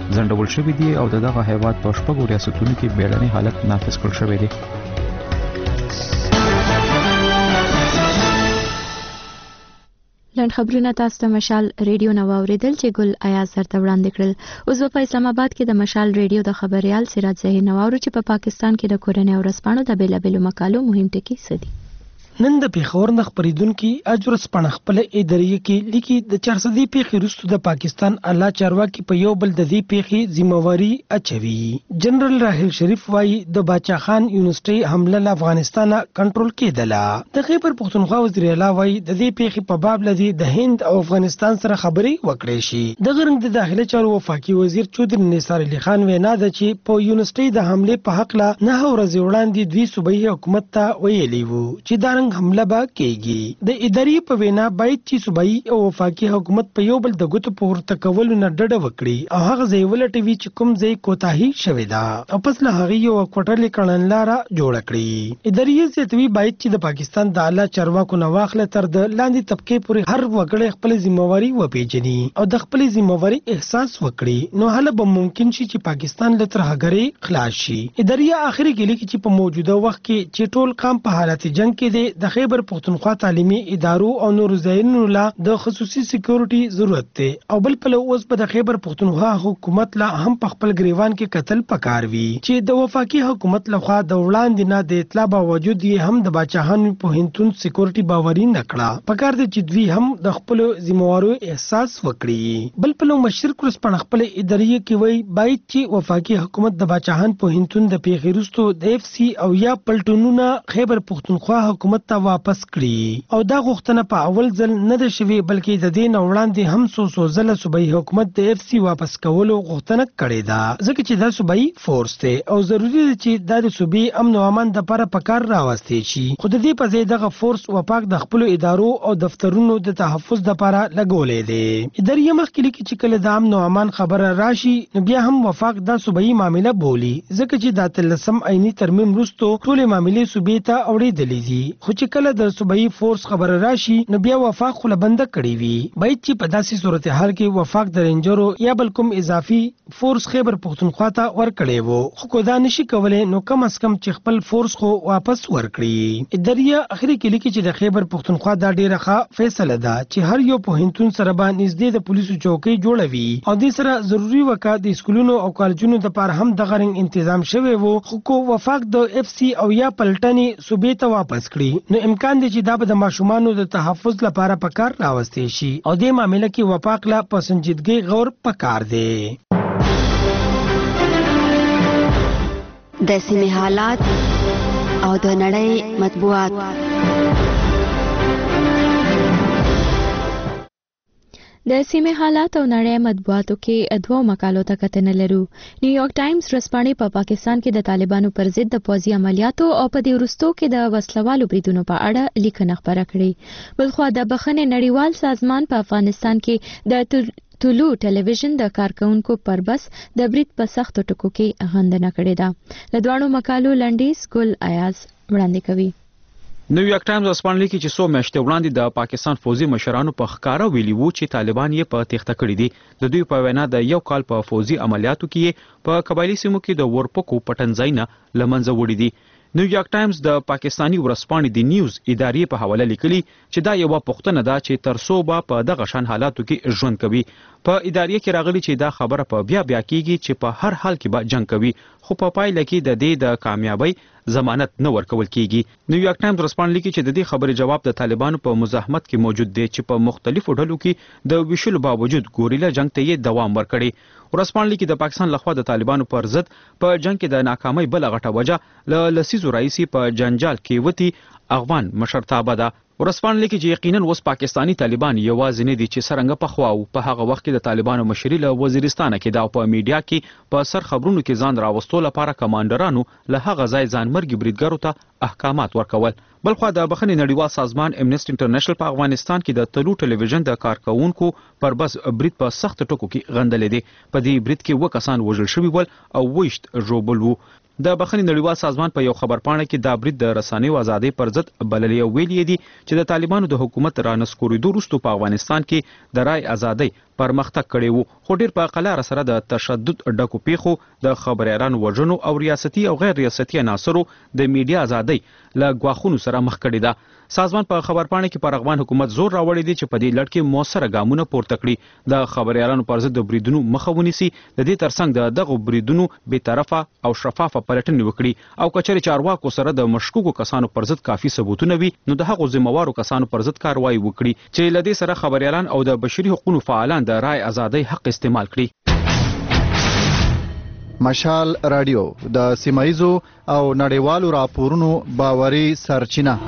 ځنډول شوي دي او دغه هیواد په 6 ریاستونو کې بیړنی حالت نافذ کړل شوی دی. لنډ خبرونه تاسو ته مشال ریډیو نو اوریدل چې ګل ایاز درته وړاندې کړل. اوس په اسلام آباد کې د مشال ریډیو د خبريال سراج زهیر نواورو چې په پاکستان کې د کورنۍ ورځپاڼو د بیلابېلو مقالو مهم ټکي سدي. نن د پیښور نه خبرېدونکو اجرس پڼه خپل ادارې کې لیکي د 400 پیښې وروسته د پاکستان اعلی چارواکي په یو بل د دې پیښې ذمہواری اچوي. جنرال راحل شریف وايي د باچا خان یونیورسيټي حمله له افغانستان کنټرول کېدله. د خیبر پښتونخوا وزیر اعلی وايي د دې پیښې په باب لدی د هند او افغانستان سره خبرې وکړې شي. د غرنګ د داخلي چارو وفاقي وزیر چودري نثار علي خان وینا ده چې په یونیورسيټي د حمله په حق لا نه ورځ وړاندې دوی صوبایي حکومت ته ویلي وو چې دا حمله به کېږي. د ادارې په وینا باید چې صوبایي او وفاقي حکومت په یو بل د ګوتو پورته کولو نه ډډه وکړي او هغه ځای ولټوي چې کوم ځای کوتاهي شوې ده او پس له هغه یو کوټلې کړنلاره جوړ کړي. ادارې زیاتوي باید چې د پاکستان د اعلی چارواکو نه واخله تر د لاندې طبقه پورې هر وګړی خپل ذمہواری وپیژني او د خپل ذمہواری احساس وکړي نو هله به ممکن شي چې پاکستان له ترهګرۍ خلاص شي. ادارې اخري کې لیکي چې په موجوده وخت کې چې ټول قام په حالت جنگ کې دی د خیبر پښتونخوا تعلیمي ادارو او نور ځایونو لا د خصوصي سکیورټي ضرورت دی او بل په اوس په د خیبر پښتونخوا حکومت لا هم په خپل گریوان کې قتل پکار وی چې د وفاقي حکومت لخوا د وړاندې نه د اطلاع باوجود یې هم د باچاهانو په هنتون سکیورټي باوري نکړه. پکار دی چې دوی هم د خپل ذمہوارو احساس وکړي. بل په مشر کورسپن خپل ادارې کې وی باید چې وفاقي حکومت د باچاهان په هنتون د پیښیرستو د اف سی او یا پلټونونه خیبر پښتونخوا حکومت ته واپس کړي او دا غوښتنه په اول ځل نه ده شوې بلکې د دې نه وړاندې هم څو ځله صوبایي حکومت د اف سی واپس کولو غوښتنه کړې ده ځکه چې دا صوبایي فورس دی او ضروری دی چې د صوبې امن او امان لپاره پکار راوستي شي. خو د دې په ځای دغه فورس وفاق د خپل ادارو او دفترونو د تحفظ لپاره لګولې دي. ادارې مخکې لیکي چې کله د امن او امان خبره راشي نو بیا هم وفاق د صوبایي معاملې بولی ځکه چې د تلسم عیني ترمیم وروسته ټول معاملې صوبې ته اوریدلې دي. خو چې کله د صوبایي فورس خبر راشي نو بیا وفاق خله بند کړی وي. باید چې په داسې صورتحال کې وفاق د رینجرو یا بل کوم اضافي فورس خیبر پښتونخوا ته ورکړی وو خو دا نشي کولای نو کم از کم چې خپل فورس خو واپس ورکړي. ادارې اخري کې لیکي چې د خیبر پښتونخوا دا ډیره ښه فیصله ده چې هر یو پوهنتون سره باندې نږدې د پولیسو چوکۍ جوړوي او دې سره ضروری وکړه د سکولونو او کالجونو لپاره هم د غرنګ تنظیم شوی وو خو وفاق د اف سی او یا پلټنې صوبې ته واپس کړي نو امکان دی چې دا به د ماشومانو د تحفظ لپاره پکار راوستي شي او د معاملې کې وفاق لا پسندیدګي غور پکار دی. د سیمې حالات او د نړۍ مطبوعات. د سیمې حالات او نړۍ مطبوعاتو کې دوه مقالو ته کتنه لرو. نیویارک ټایمز ورځپاڼې په پاکستان کې د طالبانو پر ضد د پوځي عملیاتو او په دې وروستو کې د وسلوالو بریدونو په اړه لیکنه خپره کړې. بلخوا د بخښنې نړیوال سازمان په افغانستان کې د طلوع ټلویزیون د کارکونکو پر بس د برید په سختو ټکو کې غندنه کړې ده. له دواړو مقالو لنډیز ګل ایاز وړاندې کوي. نیویارک ټایمز ورځپاڼه لیکي چې 100 میاشتې وړاندې د پاکستان فوزي مشرانو په ښکاره ویلي وو چې طالبان یې په تېښته کړي دي. د دوی په وینا د یو کال په فوزي عملیاتو کې په قبایلي سیمو کې د ورپکو پټنځایونه له منځه وړي دي. نیویارک ټایمز د پاکستانی ورځپاڼې د نیوز ادارې په حواله لیکلي چې دا یو پوښتنه ده چې تر څو به په دغه شان حالاتو کې ژوند کوي. په ادارې کې راغلي چې دا خبره په بیا کېږي چې په هر حال کې به جنگ کوي خو په پایله کې د دې د کامیابی ضمانت نه ورکول کیږي. نیویارک ټایمز ورځپاڼه لیکي چې د دې خبرې جواب د طالبانو په مزاحمت کې موجود دی چې په مختلفو ډلو کې د ویشلو باوجود ګوریلا جنگ ته یې دوام ورکړي. ورځپاڼه لیکي د پاکستان لخوا د طالبانو پر ضد په جنگ کې د ناکامۍ بل غټه وجه له لسیزو راځي په جنجال کې وتی افغان مشرتابه ده. ورځپاڼه لیکي چې یقینا اوس پاکستانی طالبان یوازې نه دي چې څرنګه پخوا او په هغه وخت کې د طالبانو مشري له وزیرستان کې دا په میډیا کې په سر خبرونو کې ځان راوستو لپاره کمانډرانو له هغه ځای ځانمرګي بریدګرو ته احکامات ورکول. بلخوا د بخښنې نړیوال سازمان امنیسټي انټرنیشنل په افغانستان کې د طلوع ټلویزیون د کارکونکو پر بس برید په سخت ټکو کې غندلې دي. په دې برید کې 2 کسان وژل شوي ول او 20 ژوبل وو. د بخښنې نړیوال سازمان په یو خبرپاڼه کې دا برید د رسنیو ازادۍ پر ضد بللې ویلي دي چې د طالبانو د حکومت رانسکورېدو وروسته په افغانستان کې د رای ازادۍ پرمختګ کړی وو خو ډیر په قلاره سره د تشدد ډکو پیښو د خبريالانو وژنو او ریاستي او غیر ریاستي عناصرو د میډیا ازادۍ له غواخونو سره مخ کړی ده سازمان په خبرپاڼه کې پر افغان حکومت زور راوړی دی چې په دې لړ کې موثره ګامونه پورته کړي د خبريالانو پر ضد د بریدونو مخه ونیسي د دې ترڅنګ دغه بریدونو به طرفه او شفافه پلټنې وکړي او کچري چارواکو سره د مشکوکو کسانو پر ضد کافي ثبوتونه وي نو د هغو ذمہوارو کسانو پر ضد کاروایی وکړي چې لدې سره خبريالان او د بشري حقوقو فعالان د رای ازادۍ حق استعمال کړي مشال رادیو د سیمایزو او نړیوالو راپورونو باوري سرچینه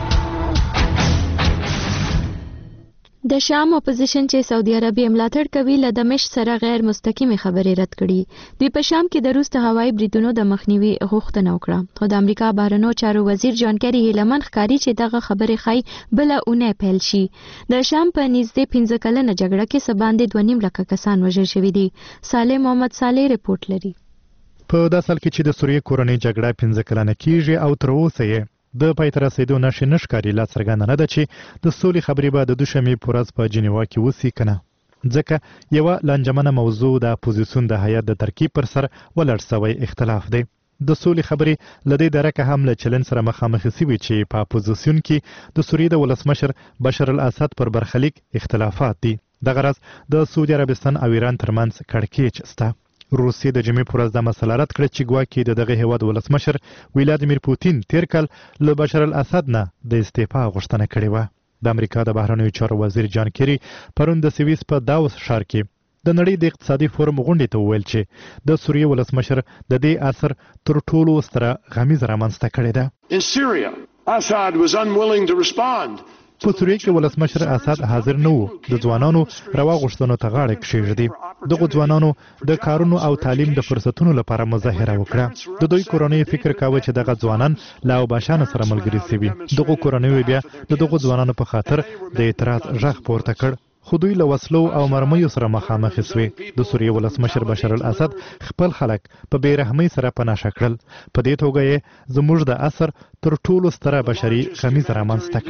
د شام اپوزیشن چې سعودي عربیه ملاتړ کوي له دمشق سره غیر مستقیمه خبرې رد کړي دوی په شام کې د روس د هوایي بریدونو د مخنیوي غوښتنه وکړه خو د امریکا بهرنیو چارو وزیر جان کری هیلمن ښکاري چې دغه خبرې خای بل اونې پیل شي د شام په نږدې 15 کلنه جګړه کې سباندې 2.5 لک کسان وژل شوي دي صالح محمد صالح رپورت لري په داسې حال کې چې د سوریې کورنۍ جګړه 15 کلنه کیږي او تر اوسه یې د پای ته رسیدو نشکاري لا څرګنده نه ده چې د سولې خبرې به د دوشنبې په ورځ په جنیوا کې وسی کنه ځکه یو لنجمنه موضوع د اپوزیسیون د هیئت د ترکیب پر سر ولړ سوی اختلاف دی د سولې خبرې لدې درکه هم له چلن سره مخامخ شوي چې په اپوزیسیون کې د سوریې د ولسمشر بشار الاسد پر برخلیک اختلافات دي د غرض د سعودي عربستان او ایران ترمنځ کړکېچ شته روسیې د جمعې پر ورځ د مسله رد کړه چې ګواکې د دغه هیواد ولسمشر ولادیمیر پوتین تیر کال له بشار الاسد نه د استعفا غوښتنه کړې وه د امریکا د بهرنیو چارو وزیر جان کری پرون د سویس په داوس ښار کې د نړۍ د اقتصادي فورم غونډې ته وویل چې د سوریې ولسمشر د دې اثر تر ټولو ستره غمیزه رامنځته کړې ده In Syria, Assad was unwilling to respond. په سوریې کې ولسمشر اسد حاضر نه وو د ځوانانو روا غوښتنو ته غاړه کېږدي دغه ځوانانو د کارونو او تعلیم د فرصتونو لپاره مظاهره وکړه د دوی کورنۍ فکر کاوه چې دغه ځوانان لا وباشانه سره ملګري شوي دغه کورنۍ بیا د دغه ځوانانو په خاطر د اعتراض غږ پورته کړ خو دوی له وسلو او مرمیو سره مخامخ شوي د سوریې ولسمشر بشار الاسد خپل خلک په بیرحمۍ سره پناه کړل په دې توګه یې زموږ د عصر تر ټولو ستره بشري غمیزه رامنځته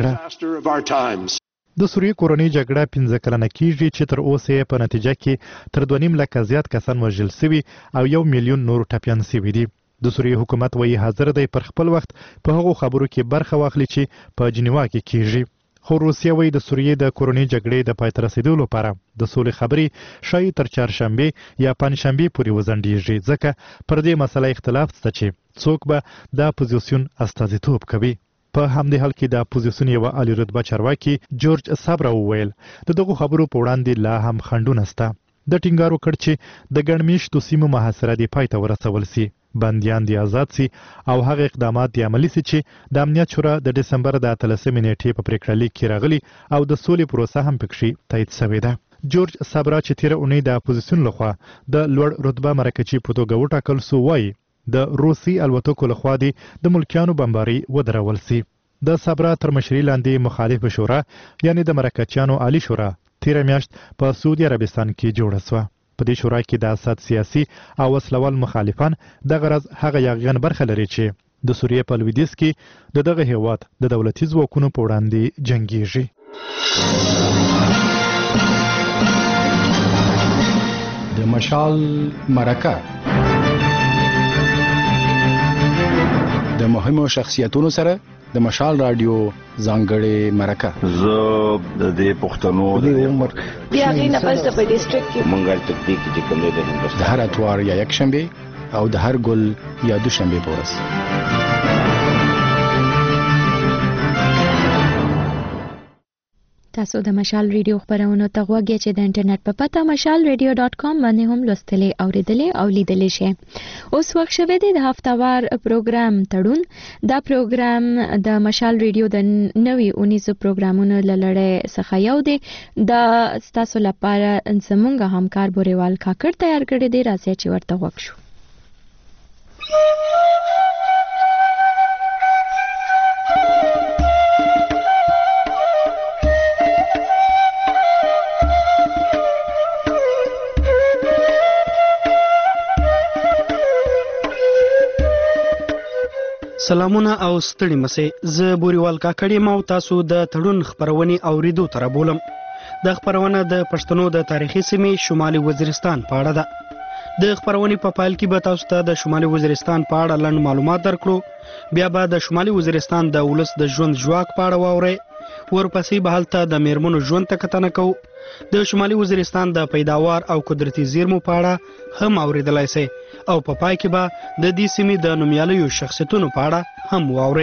کړه د سوریې کورنۍ جګړه 15 کلنه کیږي چې تر اوسه یې په نتیجه کې تر 2.5 لک زیات کسان وژل شوي او 1 میلیون نور ټپیان شوي دي د سوریې حکومت وایي حاضر دی پر خپل وخت په هغو خبرو کې برخه واخلي چې په جنیوا کې کیږي خو روسیه وایي د سوریې د کورنۍ جګړې د پای ته رسیدو لپاره د سولې خبرې شاید تر چهارشنبه یا پنځشنبه پورې وځنډیږي ځکه پر دې مسله اختلاف شته چې څوک به د اپوزیسیون استازیتوب کوي په همدې حال کې د اپوزیسیون یو عالی رتبه چارواکي جورج صبر وویل دغه خبرو په وړاندې لا هم خنډونه شته د ټینګار وکړ چې د ګڼمیشتو سیمو محاصره دی پای ته ورسول سي بنديان دي آزاد سي او هغه اقدامات دي عملي سي چې د امنیت شورا د دسمبر د 13 نیټې په پریکړه لیک کې راغلي او د سولې پروسه هم پکې تایید شوې ده جورج صبرا چې تیر اونۍ د اپوزیسیون لخوا د لوړ رتبه مرکچی په توګه وټاکل سو وایي د روسي الوتکو لخوا دي د ملکیانو بمباري ودرول سي د صبرا تر مشرۍ لاندې مخالف شورا یعنی د مرکچیانو عالی شورا تیر میاشت په سعودي عربستان کې جوړه شوه په دې شورا کې د اسد سیاسي او وسلوال مخالفان د غرض هغه یاغیان برخه لري چې د سوریې په لویدیځ کې دغه هیواد د دولتي ځواکونو په وړاندې جنګیږي د مشال مرکه د مهمو شخصیتونو سره د مشال رادیو ځانګړې مرکه زه د دې پښتنو د عمر بیا غي نه پس په ډیسټریکټ کې منګل تکتیک چې کوم دی د هر اتوار یا یک شنبه او د هر ګل یا دوشنبه په ورځ تاسو د مشال ریډیو خبرونو ته غوږی چې د انټرنیټ په پته mashalradio.com باندې هم لوستلې اوریدلې او لیدلې شئ اوس وخت شوه د هفتهوار پروګرام تړون دا پروګرام د مشال ریډیو د نوي 19 پروګرامونو لړۍ څخه یو دی د تاسو لپاره زموږ همکار بوريوال کاکړ تیار کړی دی راځي چې ورته وښو سلامونه او ستړي مسئ زه بوريوال کاکړی ما تاسو د تړون خبرونې اوریدو تر بولم د خبرونه د پښتنو د تاریخي سیمې شمالي وزیرستان په اړه ده. د خبرونې په پایل کې به تاسو ته د شمالي وزیرستان په اړه لنډ معلومات درکړو. بیا به د شمالي وزیرستان د ولس د ژوند ژواک په اړه واورئ. ورپسې به هلته د میرمنو ژوند ته کتنه کوو. د شمالي وزیرستان د پیداوار او قدرتي زیرمو په اړه هم اوریدلای شئ او په پای کې به د دې سیمې د نومیالیو شخصیتونو په اړه هم واورئ.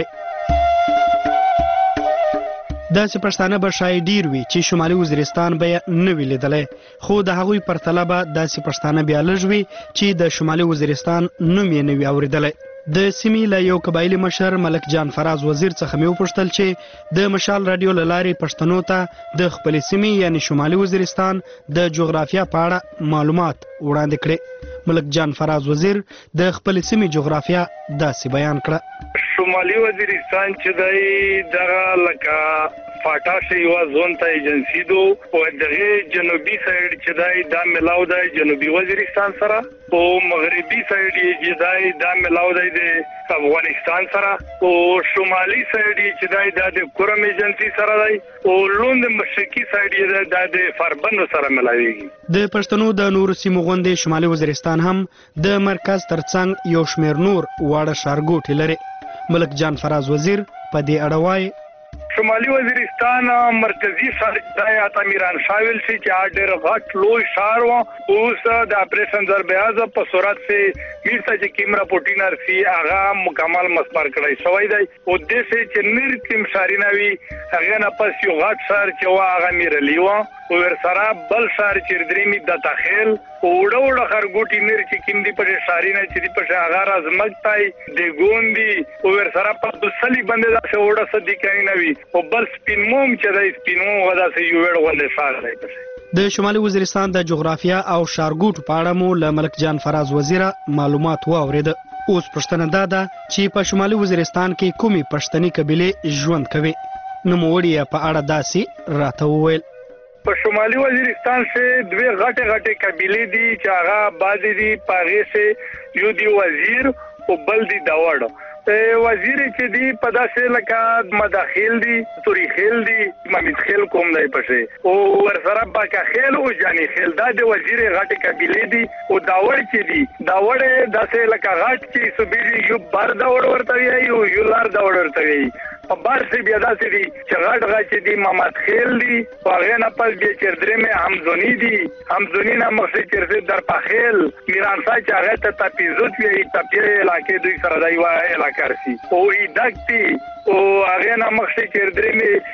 داسې پښتانه به شاید ډیر وي چې شمالي وزیرستان به یې نه وي لیدلی، خو د هغوی پرتله به داسې پښتانه بیا لږ وي چې د شمالي وزیرستان نوم یې نه وي اورېدلی. د سیمې له یو قبایلي مشر ملک جان فراز وزیر څخه مې وپوښتل چې د مشال راډیو له لارې پښتنو ته د خپلې سیمې یعنی شمالي وزیرستان د جغرافیا په اړه معلومات وړاندې کړي. ملک جان فراز وزیر د خپلې سیمې جغرافیا داسې بیان کړه. شمالي وزیرستان چې دی دغه لکه فاټا شي یوه زون ته ایجنسي دو او دغه جنوبي سایډ چې دی دا ملاو دی جنوبي وزیرستان سره او مغربي سایډ چې دی دا ملاو دی د افغانستان سره او شمالي سایډ چې دی دا د کورم ایجنسي سره دی او لوند مشرقي سایډ دا د فربند سره ملاويږي. د پښتنو د نورو سیمو غوندې شمالي وزیرستان هم د مرکز ترڅنګ یو شمېر نور واړه ښارګوټي لري. ملک جان فراز وزیر په دې اړه وایي شمالي وزیرستان مرکزی ښار دی اته میران شاویل شي چې ډېر غټ لوی ښار و. اوس د اپریشن ضربیاز په صورت سے میرته چې کیمرا پوټینر سی هغه مکمل مسمار کړی شوی دی او د دې چې نیر تیم شارینه وي هغه نه پس یو غټ ښار چې وا هغه میرلی و او ور سره بل ښار چې درېمی د تخیل او وړو خرګوټی نیر چې کیم دی په شارینه چې دی په هغه رازمکتای د ګوندی او ور سره په دسلی باندې دا وړه صدی کوي نه وي او بل سپینموم چې د سپینموم ودا سه یو وړ ولې ښار دی. د شمالي وزیرستان د جغرافیا او ښارګوټو په اړه مو له ملک جان فراز وزیره معلومات واورېده. اوس پوښتنه دا ده چې په شمالي وزیرستان کې کومې پښتني قبیلې ژوند کوي. نوموړي یې په اړه داسې راته وویل. په شمالي وزیرستان سے دوی غټه غټه قبیلې دي چې هغه بعضې دي پاغې سے یو دی وزیر او بل دی داوړ. وزیر چې دی په داسې لکه مداخیل دی توری خیل دی ممیت خیل کوم دی پسې او ورسره باکا خیل او جانی خیل دا د وزیر غټ قبیلې دی او داوړ چې دی داوړ داسې لکه غټ چې صوبې یو بار داوړ ورته وي یو لار داوړ ورته وي په بار سي بیا داسې دی چې غټ غټ چې دی محمد خیل دی هغه نه پس به چردرې مې همزونی دی همزونی نه مخې چرته در پخیل میران سا چې هغه ته تپیزوت وی تپیره علاقې دوی سره دی وای کرسی او ای دکتی او هغه نه مخې چردرې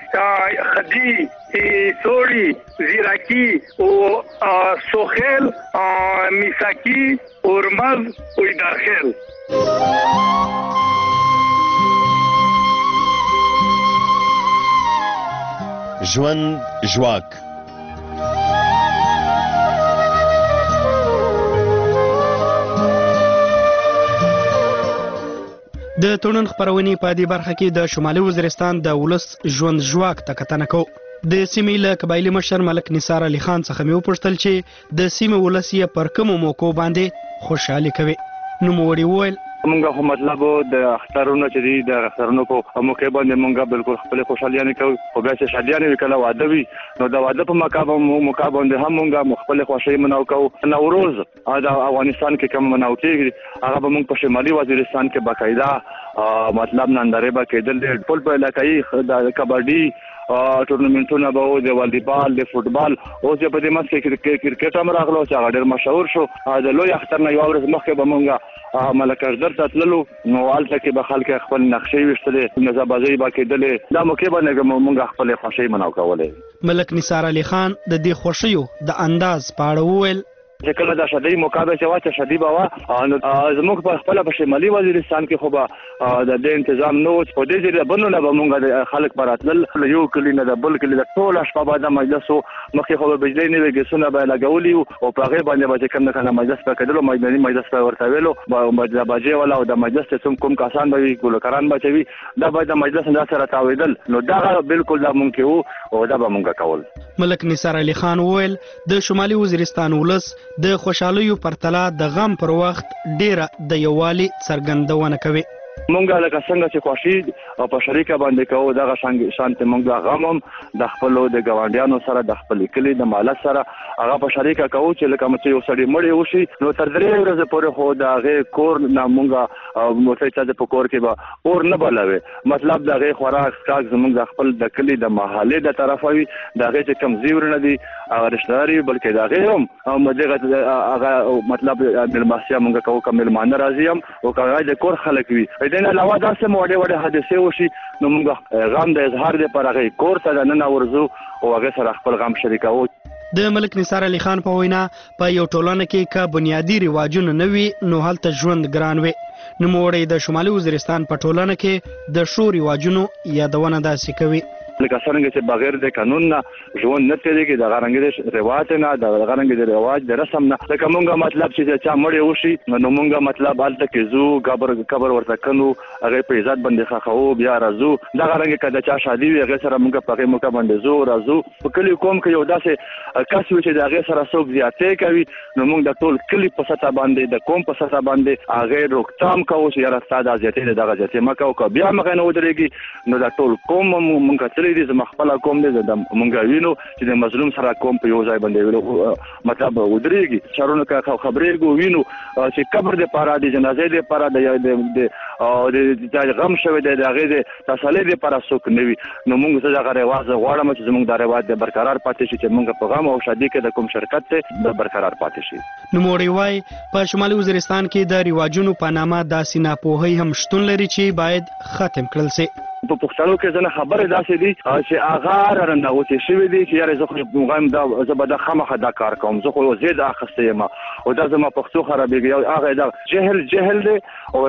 مې خدی سوړی زیراکی او سوخیل میساکی اورمز او دارخیل. ژوند ژواک د تړون خبرونې په دې برخه کې د شمالي وزیرستان د ولس ژوند ژواک ته کتنه کوو. د سیمې له قبایلي مشر ملک نثار علي خان څخه مې وپوښتل چې د سیمې ولس یې پر کومو موقعو باندې خوشحالي کوي. نوموړي وویل مونږ خو مطلب د اخترونو چې دي د اخترونو په موقع باندې مونږ بالکل خپل خوشحالي کوو او بیا چې شادیانه وکړه واده وي نو د واده په موقع باندې هم مونږ خپل خوشحالي مناو کوو. نوروز د افغانستان کې کوم مناو کېږي هغه به مونږ په شمالي وزیرستان کې باقاعده مطلب ننداره به کېدل ټول په علاقایي د کبډي ټورنمنټونه به و د والیبال د فوټبال اوس په دې منځ کې کرکټ هم راغلو چې هغه ډېر مشهور شو. د لوی اختر نه یوه ورځ مخکې به مونږ ملکزدر ته تللو نو هلته کې به خلک خپل نقشې ویشتلې نظربازۍ به کېدلې دا موقع باندې مونږ خپلې خوښۍ مناو کولې. ملک نثار علي خان د دې خوښیو د انداز په اړه وویل چې کله د شادۍ موقع به چې واچه شادي به وه زموږ په خپله په شمالي وزیرستان کې خو به د دې تنظام نه و چې په دې ځای بنونه به مونږ د خلک به راتلل یو کلي نه د بل کلي د ټوله شپه به د مجلس و مخکې خو به بجلۍ نوي ګیسونه به یې لګولي وو او په هغې باندې به چې کوم نه کله مجلس به کېدلو میداني مجلس به یې ورته ویلو د باجې والا او د مجلس چې کوم کسان به وي ګلوکران به چې وي دا به د مجلس نه داسې راتاوېدل نو دغه بالکل دا ممکن و او دا به مونږ کول. ملک نثار علي خان وویل د شمالي وزیرستان ولس د خوشحالیو پرتله د غم پر وخت ډیره د یووالي څرګندونه کوي. مونږ لکه څنګه چې خوښي او په شریکه باندې کوو دغه شانت موږ غمم د خپل د ګاونډیانو سره د خپل کلی د مالک سره هغه په شریکه کوو چې لکه چې یو سړی مړی وشي نو تر 3 ورځې پورې خو د هغه کور نه موږ موټی چې په کور کې به اور نه بلوي مطلب د هغه خوراک سکاک زموږ د خپل د کلی د محلې د طرفه وي د هغه چې کم زیور نه دي هغه رشتہداري بلکې د هغه هم مدغه هغه مطلب ملماسیا موږ کوو کوم ملمانه راځي هم او هغه د کور خلک وي دین علاوه داسې وړه حادثه وشي نو موږ غم د اظهار لپاره هغه کور ته نه ورزو او هغه سره خپل غم شریکو. د ملک نثار علي خان په وینا په یو ټولنه کې کا بنیادی رواجونه نه وي نو هلته ژوند ګران وي. نوموړی د شمالي وزیرستان په ټولنه کې د شو رواجونو یادونه داسې کوي لکه څنګه چې بغیر د قانون نه ژوند نه تیریږي د غرنګ د رواج نه د غرنګ د رواج د رسم نه لکه مونږه مطلب چې چا مړی وشي نو مونږه مطلب حالت کې زو قبر ورته کنو هغه په عزت باندې خاخو بیا راځو د غرنګ کده چا شادي وي هغه سره مونږه په موقع باندې زو راځو په کلی کوم کې یو داسې کس وي چې د هغه سره څوک زیاتې کوي نو مونږ د ټول کلی په سطح باندې د کوم په سطح باندې هغه روکتام کوو چې یاره ساده زیاتې دغه زیاتې مکو کو بیا مغه نه ودرېږي نو د ټول کوم مونږه دې زما خپل کوم دې د مونږ وینو چې د مظلوم سره کوم په یو ځای باندې ویلو مطلب ودرېږي شرونه کا خبرې کو وینو چې قبر د پاره د جنازې د پاره د غم شوی د هغه د تسلی د پاره څوک نوي نو مونږ څه هغه رواج غواړم چې زموږ د رواج د برقرار پاتې شي چې مونږ په غم او شادي کې د کوم شرکت ته برقرار پاتې شي. نو موړی وای په شمالي وزیرستان کې د رواجونو په نامه داسې ناپوهي هم شتون لري چې باید ختم کړل شي. په پښتنو کې ځنه خبره داسې دي چې هغه رنده شوی دی چې یاره زه خو مغایم دا زه به د خامخا دا کار کوم زه خو زید اخسته یم او دا زما پښتو خرابېږي هغه دا جهل دی او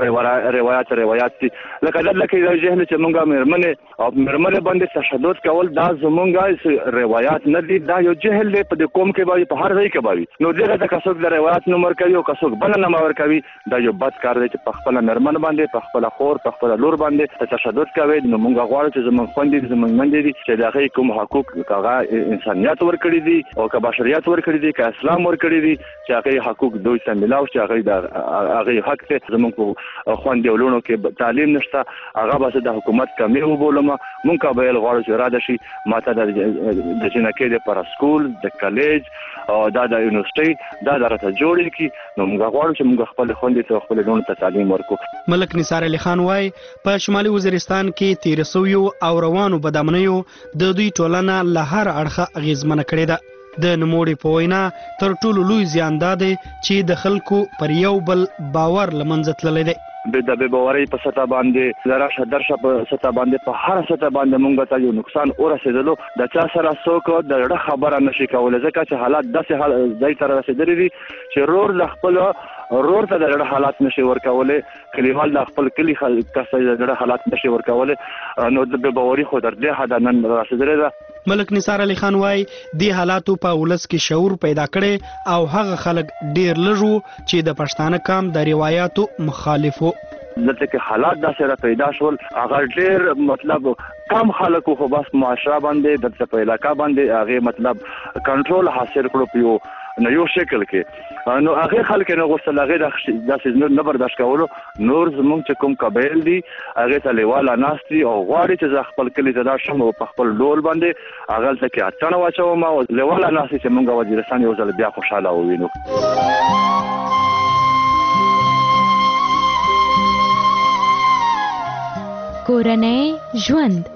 روایت دي لکه دا لکه جهل چې مونږه مېرمنې باندې تشدد کول دا زمونږه روایت نه دي دا یو جهل دی په کوم کې به په هر ځای کې به نو دغه د کڅوک د روایت نمبر کوي او کڅوک بل نمبر کوي دا یو بد کار دی چې په خپل مېرمن باندې په خپل خور په خپل لور باندې تشدد کوي نو مونږ غواړو چې زمونږ خوندې زمونږ مندې دي چې دغه کوم حقوق هغه انسانيت ورکړي دي او که بشریت ورکړي دي که اسلام ورکړي دي چې هغه حقوق دوی ته ملاو چې هغه حق ته زمونږ خوندې ولونو کې تعلیم نشته هغه به د حکومت کمی وبولم مونږ به غواړو چې راده شي ماته د جنکې د پر سکول د کالج او دا د یونیورسيټي دا درته جوړ کی نو موږ غواړو چې موږ خپل خوندې ته خپل لونو ته تعلیم ورکو. ملک نثار علي خان وای په شمالي وزیرستان کې 1300 او روانو بدامنیو د دوی ټولنه له هر اړخه اغیزمنه کړې ده. د نوموړي په وینا تر ټولو لوی زیان دا دی چې د خلکو پر یو بل باور لمنځه تللی دی. د بېباورۍ په سطح باندې د راشه درشه په سطح باندې په هر سطح باندې مونږ ته یو نقصان ورسېدلو د چا سره څوک د زړه خبره نشي کولی ځکه چې حالات داسې ځای ته رسېدلي دي چې رور د خپل رور ته د زړه حالات نشي ورکولی کلیوال د خپل کلي کس ته د زړه حالات نشي ورکولی نو د بېباوري خو تر دې حده نن رسېدلې ده. ملک نثار علي خان وای دې حالاتو په ولس کې شعور پیدا کړي او هغه خلک ډیر لږ چې د پښتانه قام د روایتو مخالفو دلته کې حالات داسې را پیدا شول هغه ډیر مطلب کم خلکو خو بس معاشره باندې دلته په علاقه باندې هغه مطلب کنټرول حاصل کړو پیو نو یو شکل کې نو هغه خلک نه غوښتل هغه داسې نه برداشت کولو نور زمونږ چې کوم قبایل دي هغه ته لیواله ناست دي او غواړي چې زه خپل کلي ته دا شم او په خپل ډول باندې هغه ته کې اچانه واچوم او لیواله ناست چې مونږ وزیرستان یو ځل بیا خوشاله ووینو. کورنۍ ژوند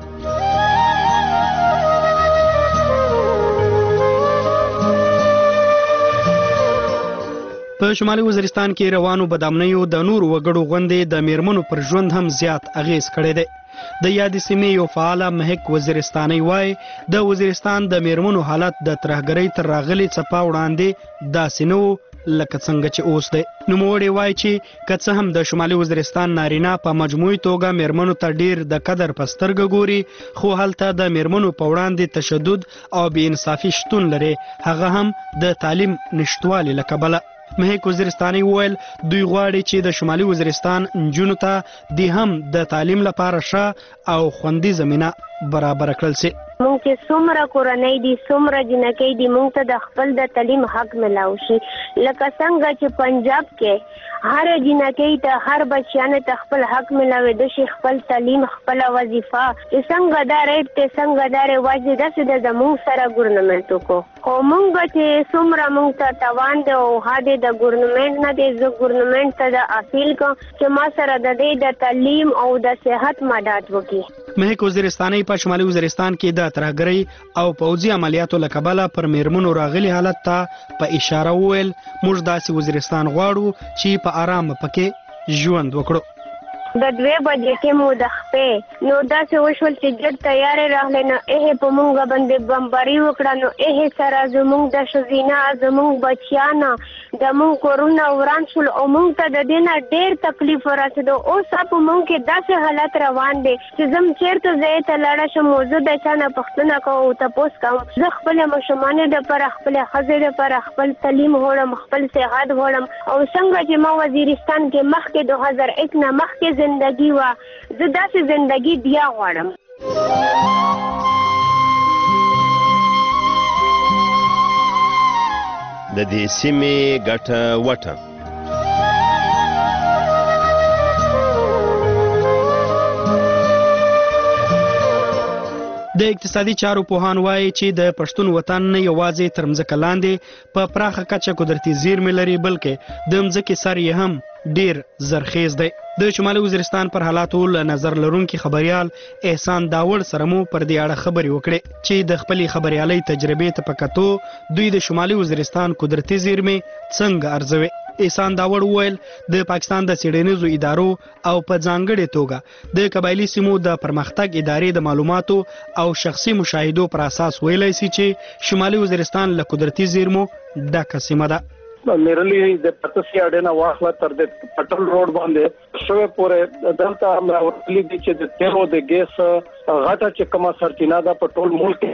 په شمالي وزیرستان کې روانو بدامنیو د نور وګړو غوندې د میرمنو پر ژوند هم زیات اغیز کړی دی. د یادې سیمې یو فعاله مهک وزیرستاني وای د وزیرستان د میرمنو حالت د ترهګرۍ تر راغلي څپه وړاندې داسې نه لکه څنګه چې اوس دی. نوموړی وای چې که څه هم د شمالي وزیرستان نارینه په مجموعي توګه میرمنو ته ډیر د قدر په سترګه ګوري خو هلته د میرمنو په وړاندې تشدد او بې انصافي شتون لري هغه هم د تعلیم نشتوالي له کبله. مهک وزیرستاني وویل دوی غواړي چې د شمالي وزیرستان نجونو ته د هم د تعلیم لپاره ښه او خوندي زمینه برابر کړل شي. مونږ چې څومره کورنۍ دي څومره جنکۍ دي مونږ ته د خپل د تعلیم حق ملاو شي لکه څنګه چې پنجاب کې هر جنکۍ ته هر بچیانو ته خپل حق ملاوي د خپل تعلیم خپل وظیفه څنګه دا ریټ ته څنګه دا رواج داسې د زموږ سره ګورنمنت کو خو موږ چې څومره موږ ته توان دی او هدا د ګورنمنت نه دی زه ګورنمنت ته د اپیل کوم چې ما سره د دې د تعلیم او د صحت مدد وکړي. مهک وزیرستاني په شمالي وزیرستان کې د ترهګرۍ او پوځي عملیاتو لکبله پر میرمنو راغلي حالت ته په اشاره وویل موږ داسې وزیرستان غواړو چې په آرام پکې ژوند وکړو. د 2 بجې کې مو د خپې نو داسې وشول چې ګډ تیارې راغلی نو په مونږ باندې بمباري وکړه نو سره زمونږ د ښځینه زمونږ بچیانه د مونږ کورونه وران شول او مونږ ته د دې نه ډېر تکلیف ورسېدو. اوس په مونږ کې داسې حالت روان دی چې زم چېرته ځای ته لاړه شم زه د چا نه پوښتنه کوم او تپوس کوم زه خپلې ماشومانو دپاره خپلې ښځې دپاره خپل تعلیم غواړم خپل صحت غواړم او څنګه چې ما وزیرستان کې مخکې 2001 نه مخکې زندگی وا زه داسې زندگی بیا غواړم. د دې سیمې ګټه وټه د اقتصادي چارو پوهان وایي چې د پښتون وطن نه یوازې تر مځکه لاندې په پراخه کچه قدرتي زیرمې لري بلکې د مځکې سر یې هم ډیر زرخیز دی. د شمالي وزیرستان پر حالاتو له نظر لرونکي خبريال احسان داوړ سره مو پر دې اړه خبرې وکړې چې د خپلې خبريالۍ تجربې ته په کتو دوی د شمالي وزیرستان قدرتي زیرمې څنګه ارزوي. احسان داوړ وویل د پاکستان د څېړنیزو ادارو او په ځانګړې توګه د قبایلي سیمو د پرمختګ ادارې د معلوماتو او شخصي مشاهدو پر اساس ویلی سي چې شمالي وزیرستان له قدرتي زیرمو ډکه سیمه ده. میرلی د پتسي اډنه واخله تر د پټل روډ باندې شوه پورې دلته امر ورتلی دي چې د تیرو د ګیس غټه چې کومه سرچینه ده په ټول ملک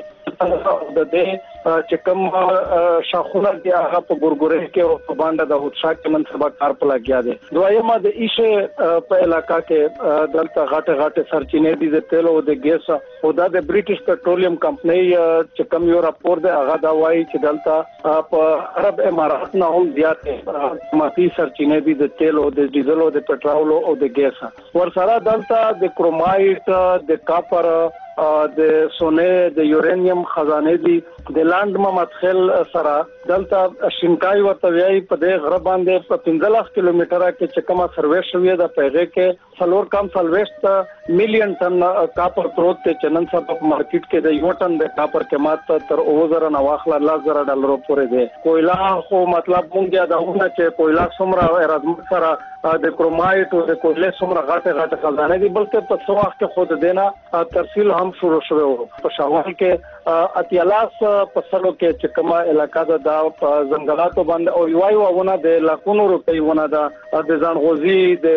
د دې چې کوم شاخونه دي هغه په ګورګورې کې او په باندې د هوتشا کې منصبه کار په لګیا دي. دویمه د ایشه په علاقہ کې دلته غټه سرچینې دي د تیل او د ګیس او د برټیش پټرولیم کمپنۍ چې کوم یو راپور دی هغه دا وایي چې دلته په عرب امارات نه هم زیاتې ماتی سرچینې دي د تیل او د ډیزل او د پټرول او د ګیس. ورسره دلته د کرومایټ د کاپر د سونه د یورانیم خزانه دي د لاند مدخل سره دلته شینکای ورته وی په د غرب باندې په 15 کیلومتره کې چې کومه سروې شوې ده پیغه کې څلور کم سلويست میلیون ټن کاپر پروت ته چنن صاحب په مارکیټ کې د یو ټن د کاپر قیمت تر 2000 نه واخله $10,000 پورې ده. کویلا خو مطلب مونږه داونه چې کویلا څومره رازمت سره د کرومایټ او د کویلې څومره غټه خزانه دي بلکې په څو وخت کې خود دینا ترسیل هم شروع شوه. په شاوال کې اتیالاس په سلو کې چې کومه علاقہ ده د ځنګلاتو باندې او یوونه د لاکونو روپۍ ونه ده د ځانغوزي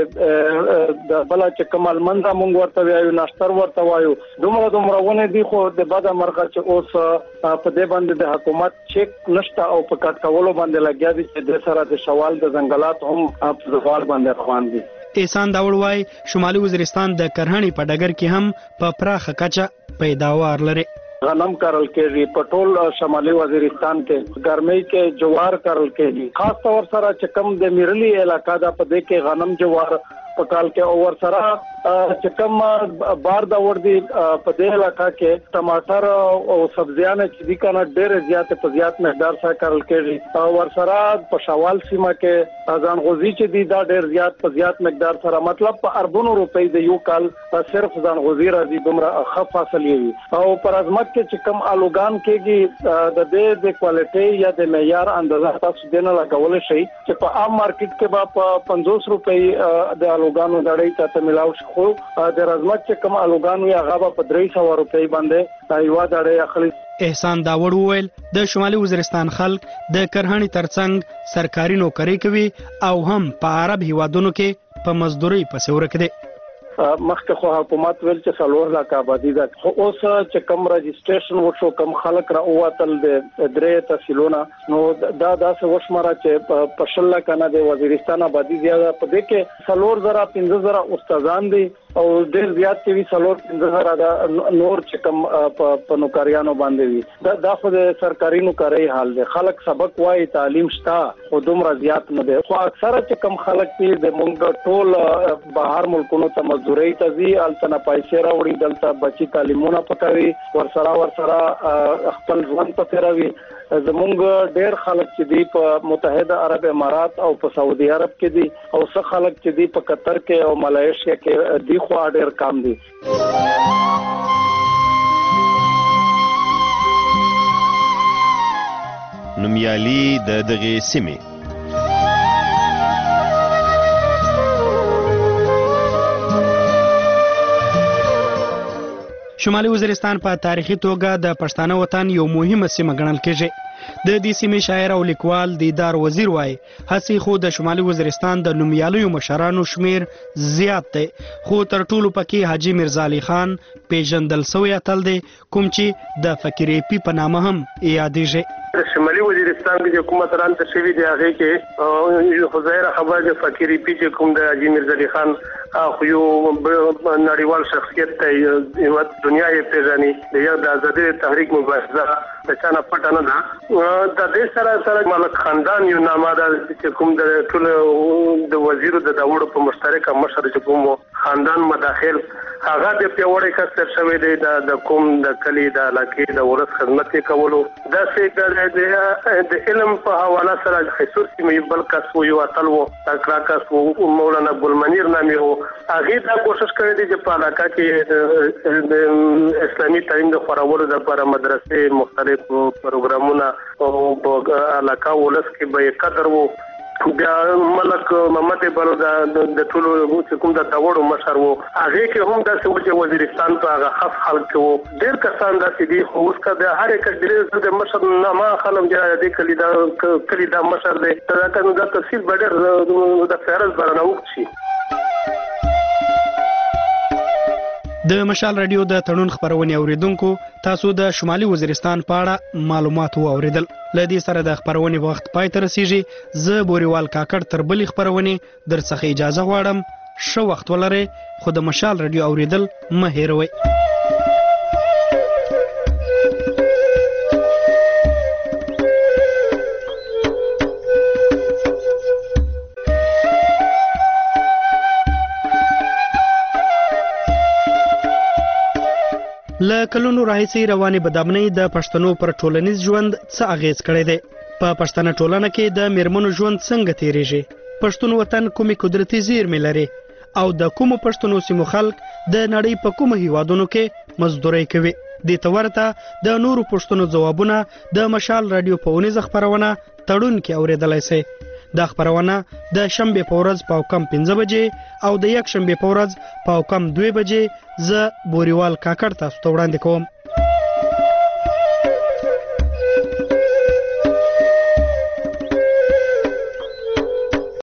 د بل چې کومه منځه مونږ ورته وایو ناشتر ورته وایو دومره ونه دي خو د بعد مرغه چې اوس په دې باندې د حکومت چیک نشته او په کټ کولو باندې لګیا دي چې د سره د شوال د ځنګلات هم په ځوال باندې روان دي. احسان داوړ وای شمالي وزیرستان د کرهڼې په ډګر کې هم په پراخه کچه پیداوار لري. غنم کرل کېږي په ټول شمالي وزیرستان کې ګرمۍ کې جوار کرل کېږي خاص طور سره چې کم د میرلی علاقہ دا په دې کې غنم جوار پکال کې او ور سره چې کم بار دا ور دي په دې علاقہ کې ټماټر او سبزیان چې دي کنه ډېر زیات په زیات مقدار سره کرل کېږي او ور سره په شوال سیمه کې ځانغوزي چې دي دا ډېر زیات په زیات مقدار سره مطلب په اربونو روپۍ د یو کال صرف ځانغوزي راځي دومره خف حاصل وي او پر ازمت کې چې کم الوګان کېږي د دې د کوالټي یا د معیار اندازه تاسو دینه لګول شي چې په عام مارکیټ کې با په 50 روپۍ د الوګانو دړې ته ملاو شي خو د رزمت چې کوم الوګانو یا غابه په 300 روپۍ باندې یو دړې اخلي. احسان داوړ وویل د شمالي وزیرستان خلک د کرهڼې ترڅنګ سرکاري نوکری کوي او هم په عرب هیوادونو کې په مزدوري پسې ورک دي. مخکې خو حکومت ویل چې 4 لک آبادی ده خو اوس چې کم رجسټریشن وشو کم خلک را اوتل د درې تحصیلونه نو دا داسې وشمره چې په 10 لک نه د وزیرستان آبادی زیاده په دې کې 4,000 15,000 استادان دي او ډېر زیات چې وی 4-5,000 دا نور چې کم په نوکریانو باندې وي دا خو د سرکاري نوکری حال دی. خلک سبق وایي تعلیم شته خو دومره زیات نه دی. خو اکثره چې کم خلک چې د مونږ ټول بهر ملکونو ته مزدوري ته ځي الته نه پیسې راوړي دلته بچي تعلیمونه پکوي ورسره خپل ژوند په تیروي. زمونږ ډېر خلک چې دی په متحده عرب امارات او په سعودي عرب کې دي او څه خلک چې دی په قطر کې او ملایشیا کې دی خو ډېر کم دي. نومیالي د دغه سیمې شمالي وزیرستان په تاریخي توګه د پښتانه وطن یو مهمه سیمه ګڼل کېږي. د دې سیمې شاعر او لیکوال دیدار وزیر وایي هڅې خو د شمالي وزیرستان د نومیالیو مشرانو شمیر زیات دی خو تر ټولو پکې حاجي مرزا علي خان پیژندل سوی اتل دی کوم چې د فقیر پی په نامه هم یادېږي. شمالي وزیرستان کې حکومت رانته شوی دی هغه کې خزایره خبر د فقیر پی چې کوم د حاجي مرزا علي خان خو یو نړیوال شخصیت دی یو دنیا یې پیژني د یو د آزادۍ تحریک مبارزه د چانه پټه نه ده. د دې سره ملک خاندان یو نامه ده چې کوم د ټول د وزیر د داوود په مشترکه مشر چې کوم خاندان مداخل هغه د پیوړې کثر شوی دی د کوم د کلی د علاقې د ورس خدمت کولو دا څه د علم په حواله سره خصوصي مې بل کس یو اتل وو تکراکس مولانا ګلمنیر نامي وو هغه دا کوشش کړی دی چې په علاقه کې د اسلامي تعلیم د خورولو لپاره مدرسې مختلف پروګرامونه او په علاقه ولس کې به قدر وو. بیا ملک محمد بلو د ټولو کوم د داوود مشر وو هغه کې هم د سوچ وزیرستان په هغه خاص خلک وو ډېر کسان د دې خو اوس کا هر یک د مشر نامه خلم د کلی دا مشر دی دا کنه د تفصیل ډېر د فارز برنه وکړي. د مشال رادیو د تړون خبرونه اوریدونکو تاسو د شمالي وزیرستان په اړه معلومات واوریدل. لدې سره د خبرونه وخت پای ته رسیږي. زه بوريوال کاکړ تر بلې خبرونه در څخه اجازه غواړم. شو وخت ولرئ خو د مشال رادیو اوریدل مه هېروئ. له کلونو راهیسې روانې بدامنۍ د پښتنو پر ټولنیز ژوند څه اغیز کړی دی؟ په پښتنه ټولنه کې د میرمنو ژوند څنګه تیریږي؟ پښتون وطن کومې قدرتي زیرمې لري او د کومو پښتنو سیمو خلک د نړۍ په کومو هیوادونو کې مزدوري کوي؟ دې ته ورته د نورو پښتنو ځوابونه د مشال رادیو په اونیزه خبرونه تړون کې اوریدلای شئ. دا خبرونه د شنبه په ورځ په کم 15 بجې او د یک شنبه په ورځ په کم 2 بجې زه بوريوال کاکړ تاسو ته وړاندې کوم.